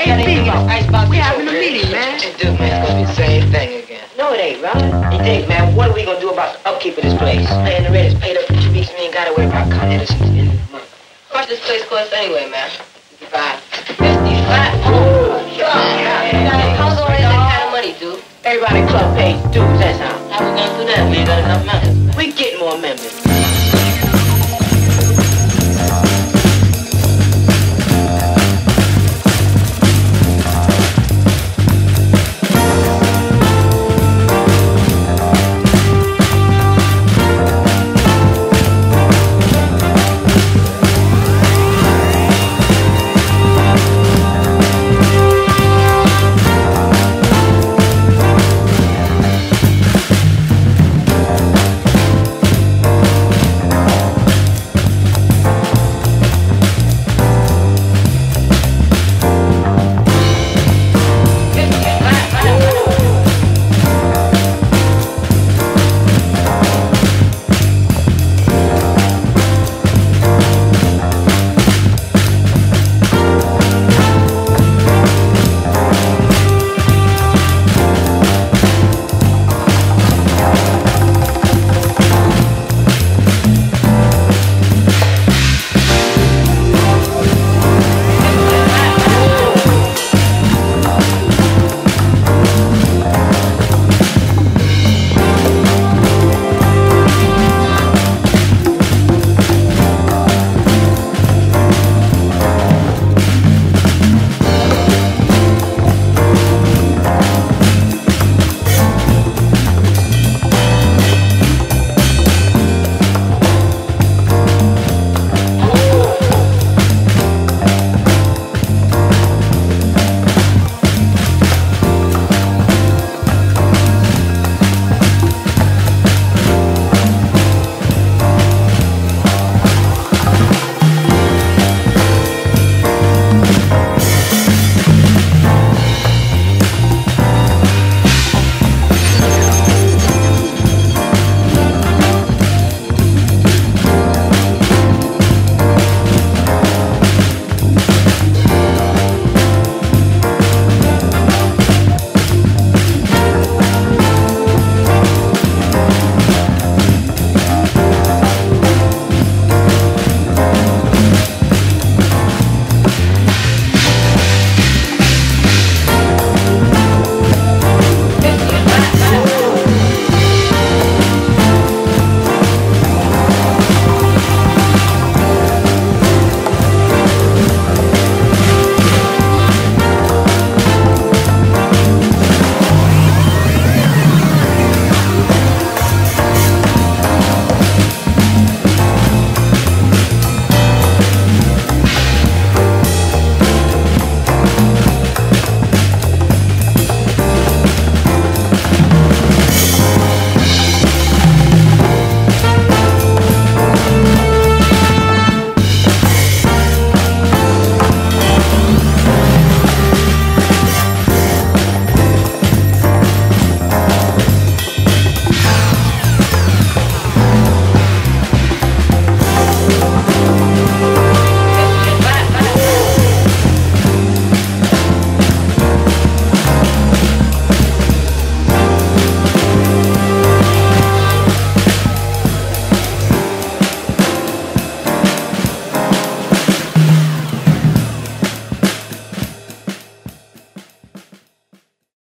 We having a meeting, man. Dude, man, it's gonna be the same thing again. No, it ain't, Ron. Hey, Dave, man, what are we gonna do about the upkeep of this place? Man, the rent is paid up for 2 weeks. We ain't gotta worry about cutting it since the end of the month. How much this place costs anyway, man? 55. 55? Oh, yeah. How's all that kind of money, dude? Everybody in the club pays dues, that's how. How we gonna do that? We ain't got enough members. We get more members.